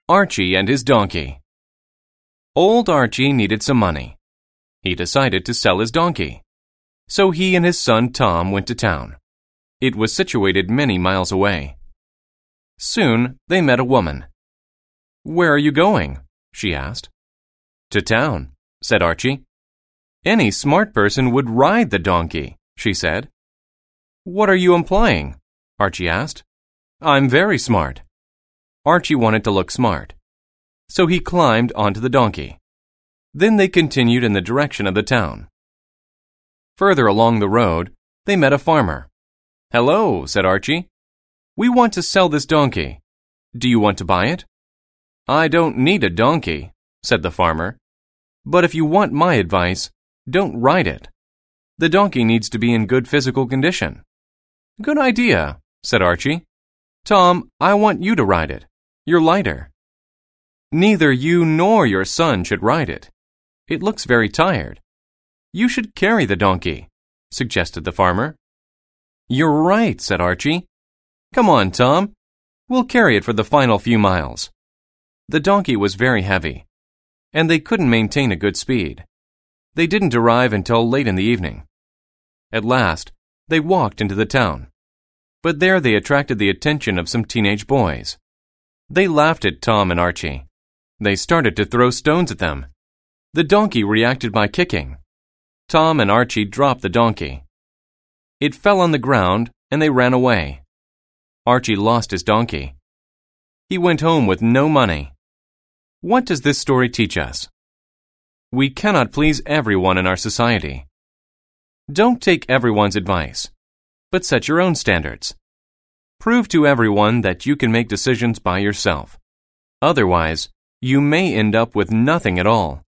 Archie and his donkey. Old Archie needed some money. He decided to sell his donkey. So he and his son Tom went to town. It was situated many miles away. Soon they met a woman. "Where are you going?" she asked. "To town," said Archie. "Any smart person would ride the donkey," she said. "What are you implying?" Archie asked. "I'm very smart." Archie wanted to look smart, so he climbed onto the donkey. Then they continued in the direction of the town. Further along the road, they met a farmer. "Hello," said Archie. "We want to sell this donkey. Do you want to buy it?" "I don't need a donkey," said the farmer. "But if you want my advice, don't ride it. The donkey needs to be in good physical condition." "Good idea," said Archie. "Tom, I want you to ride it. You're lighter." "Neither you nor your son should ride it. It looks very tired. You should carry the donkey," suggested the farmer. "You're right," said Archie. "Come on, Tom. We'll carry it for the final few miles." The donkey was very heavy, and they couldn't maintain a good speed. They didn't arrive until late in the evening. At last, they walked into the town. But there they attracted the attention of some teenage boys. They laughed at Tom and Archie. They started to throw stones at them. The donkey reacted by kicking. Tom and Archie dropped the donkey. It fell on the ground, and they ran away. Archie lost his donkey. He went home with no money. What does this story teach us? We cannot please everyone in our society. Don't take everyone's advice, but set your own standards. Prove to everyone that you can make decisions by yourself. Otherwise, you may end up with nothing at all.